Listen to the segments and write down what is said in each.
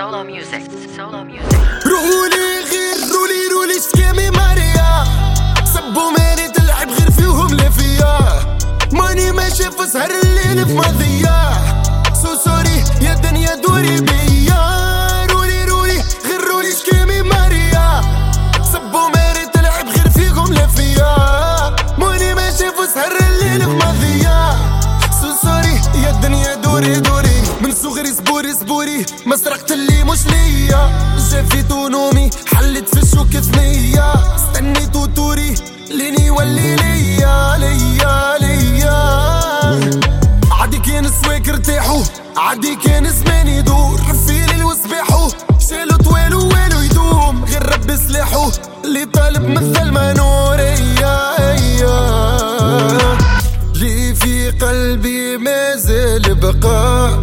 Solo music. Solo music. رولي غير رولي شكامي ماريا سبو ماني تلعب غير فيهم لفيا ماني ما شاف سهر الليل في ماضية سوري يا دنيا دوري بيا رولي غير رولي شكامي ماريا سبو ماني تلعب غير فيهم لفيا ماني ما شاف سهر الليل في ماضية سوري يا دنيا دوري من صغري صبوري ما سرقت اللي مش ليا شافيت ونومي حلت في الشوك ثنية استنيت وتوري لين يولي ليا عادي كان سواك ارتاحو عادي كان زمان يدور في ليل وصباحو شالو طوالو والو يدوم غير ربي سلاحو اللي طالب مثل ما نور لي في قلبي مازال بقى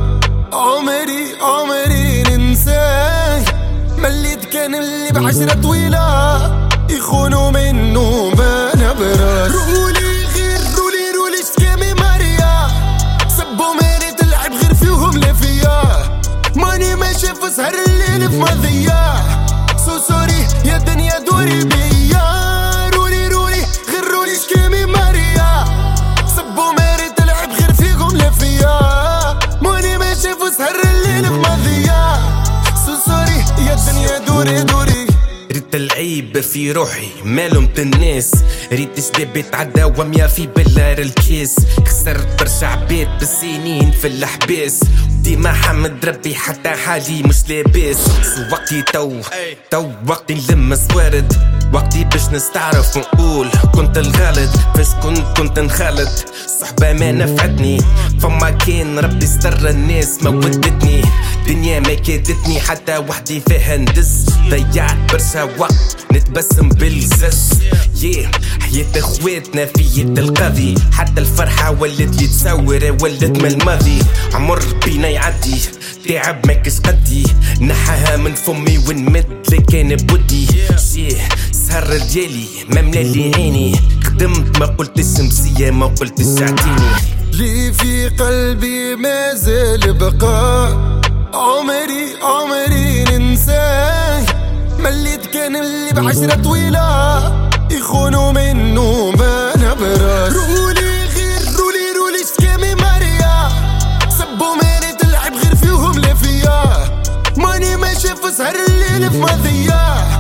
عمري ننساه مليت كان اللي بعشرة طويلة يخونوا منه ما نبراش رولي غير رولي شكامي ماريا سبو ماني تلعب غير فيهم لفيا ماني ما شاف سهر الليل في ماضية سوري يا دنيا دوري بيا رولي غير رولي شكامي ماريا سبو ماني تلعب غير فيهم لفيا ماني ما شاف سهر الليل في ماضية سوري يا دنيا دوري ريت العيب في روحي مالومت الناس ريت شباب يتعدى وميا في بلار الكيس خسرت برشا عباد بالسنين في الحباس ديما حمد ربي حتى حالي مش لاباس وقتي تو وقتي نلم سوارد وقتي باش نستعرف ونقول كنت الغلط فاش كنت نخالط صحبة ما نفعتني فما كان ربي ستر الناس ما ودتني دنيا ما كادتني حتى وحدي فيها ندس ضيعت برشا وقت نتبسم بالزز حياة اخواتنا في يد القاضي حتى الفرحة ولد يتصور ولد من الماضي عمر بينا يعدي تعب ماكش قدي نحاها من فمي ونمد لكان بودي سهر ديالي ما ملالي عيني خدمت ما قلت الشمسية ما قلت الساعتيني لي في قلبي مازال بقى عمري ننساه مليت كان اللي بعشرة طويلة يخونوا منه ما نبراش رولي غير رولي شكامي ماريا سبو ماني تلعب غير فيهم لفيا ماني ما شاف سهر الليل في ماضية